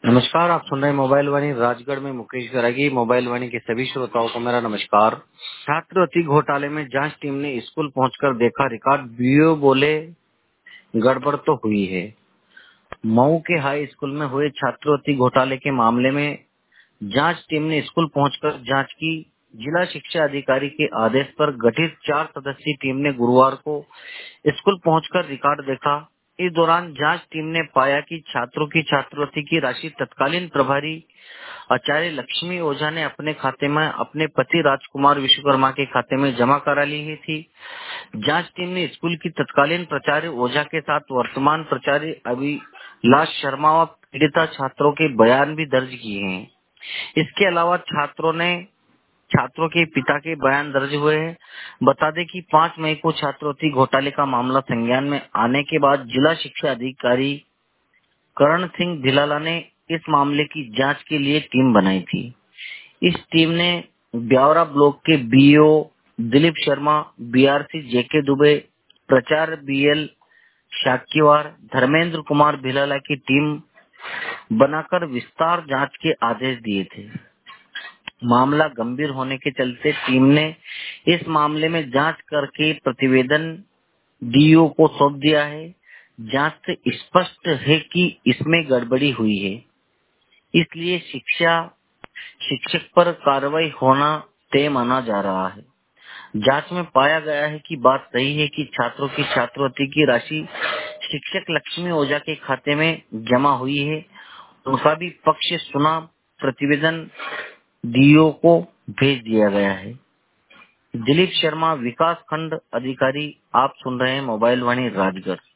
नमस्कार, आप सुन रहे हैं मोबाइल वाणी राजगढ़ में मुकेश गरागी। मोबाइल वाणी के सभी श्रोताओं को मेरा नमस्कार। छात्रवृत्ति घोटाले में जांच टीम ने स्कूल पहुंचकर देखा रिकॉर्ड, बीओ बोले गड़बड़ तो हुई है। मऊ के हाई स्कूल में हुए छात्रवृत्ति घोटाले के मामले में जांच टीम ने स्कूल पहुंचकर जांच की। जिला शिक्षा अधिकारी के आदेश पर गठित 4 सदस्यीय टीम ने गुरुवार को स्कूल पहुंचकर रिकॉर्ड देखा। इस दौरान जांच टीम ने पाया कि छात्रों की छात्रवृत्ति की राशि तत्कालीन प्रभारी आचार्य लक्ष्मी ओझा ने अपने खाते में अपने पति राजकुमार विश्वकर्मा के खाते में जमा करा ली ही थी। जांच टीम ने स्कूल की तत्कालीन प्राचार्य ओझा के साथ वर्तमान प्राचार्य अभिलाष शर्मा व पीड़िता छात्रों के बयान भी दर्ज किए हैं। इसके अलावा छात्रों के पिता के बयान दर्ज हुए हैं। बता दें कि 5 मई को छात्रवृत्ति घोटाले का मामला संज्ञान में आने के बाद जिला शिक्षा अधिकारी करण सिंह भिलाला ने इस मामले की जांच के लिए टीम बनाई थी। इस टीम ने ब्यावरा ब्लॉक के BO Dilip Sharma, BRC JK Dubey, प्राचार्य बीएल शाक्यवार, धर्मेंद्र कुमार भिलाला की टीम बनाकर विस्तार जांच के आदेश दिए थे। मामला गंभीर होने के चलते टीम ने इस मामले में जांच करके प्रतिवेदन डीओ को सौंप दिया है। जांच से स्पष्ट है कि इसमें गड़बड़ी हुई है, इसलिए शिक्षक पर कार्रवाई होना तय माना जा रहा है। जांच में पाया गया है कि बात सही है कि छात्रों की छात्रवृत्ति की राशि शिक्षक लक्ष्मी ओझा के खाते में जमा हुई है। उनका भी पक्ष सुना, प्रतिवेदन डीओ को भेज दिया गया है। दिलीप शर्मा, विकास खंड अधिकारी। आप सुन रहे हैं मोबाइल वाणी राजगढ़।